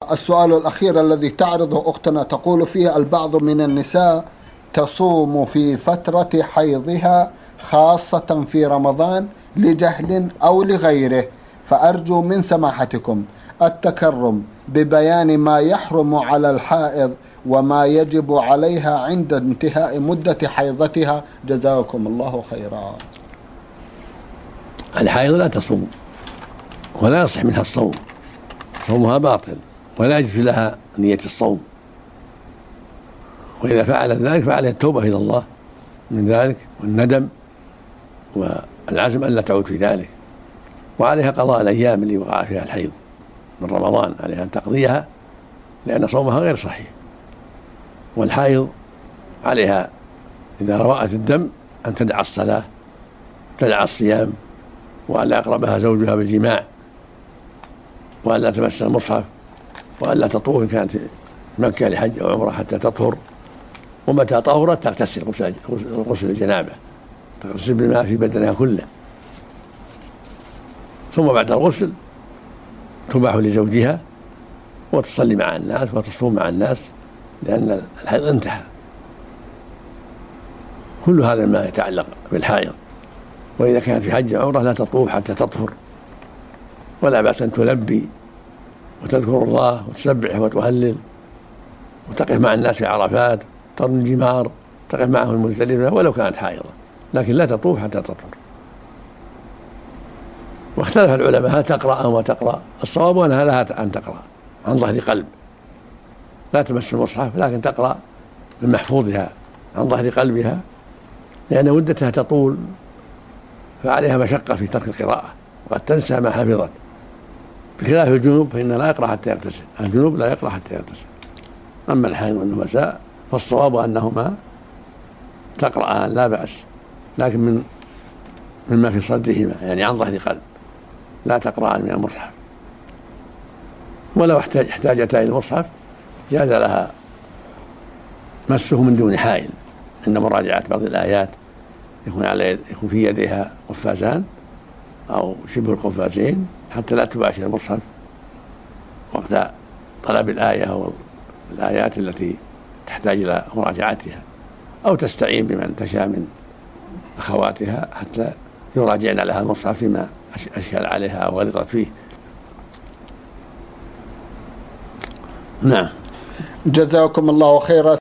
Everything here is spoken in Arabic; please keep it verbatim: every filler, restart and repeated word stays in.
والسؤال الأخير الذي تعرضه أختنا تقول فيه: البعض من النساء تصوم في فترة حيضها خاصة في رمضان لجهل أو لغيره، فأرجو من سماحتكم التكرم ببيان ما يحرم على الحائض وما يجب عليها عند انتهاء مدة حيضتها، جزاكم الله خيرا. الحائض لا تصوم ولا يصح منها الصوم، صومها باطل ولا يجوز لها نية الصوم، وإذا فعلت ذلك فعلها التوبة إلى الله من ذلك والندم والعزم ألا تعود في ذلك، وعليها قضاء الأيام اللي وقع فيها الحيض من رمضان، عليها أن تقضيها لأن صومها غير صحيح. والحائض عليها إذا رأت الدم أن تدع الصلاة، تدع الصيام، وألا يقربها زوجها بالجماع، وألا تمس المصحف، وألا تطوف إن كانت مكة لحج أو عمرة حتى تطهر، ومتى طهرت تغتسل غسل الجنابة، تغتسل بالماء في بدنها كله، ثم بعد الغسل تباح لزوجها وتصلي مع الناس وتصوم مع الناس لأن الحيض انتهى. كل هذا ما يتعلق بالحائض. وإذا كانت في حج عمرة لا تطوف حتى تطهر، ولا بأس أن تلبي وتذكر الله وتسبح وتهلل وتقف مع الناس في عرفات، ترمي الجمار، تقف معهم المزدلفة ولو كانت حائضة، لكن لا تطوف حتى تطهر. واختلف العلماء هل تقرأ أو ما تقرأ. الصواب أنها لها أن تقرأ عن ظهر قلب، لا تمس المصحف، لكن تقرأ من محفوظها عن ظهر قلبها، لأن مدتها تطول فعليها مشقة في ترك القراءة وقد تنسى ما حفظت، بخلاف الجنوب فإنه لا يقرأ حتى يغتسل، الجنوب لا يقرأ حتى يغتسل. أما الحائض والنفساء فالصواب أنهما تقرأان لا بأس، لكن من مما في صدرهما، يعني عن ظهر قلب، لا تقرأان من المصحف. ولو احتاجتا إلى المصحف جاز لها مسه من دون حائل عند مراجعة بعض الآيات، يكون على يكون في يديها قفازان أو شبه القفازين حتى لا تباشر المصحف وقت طلب الآية أو الآيات التي تحتاج إلى مراجعتها، أو تستعين بمن تشاء من أخواتها حتى يراجعن لها المصحف فيما أشكل عليها أو غلطت فيه. نعم. جزاكم الله خيرا.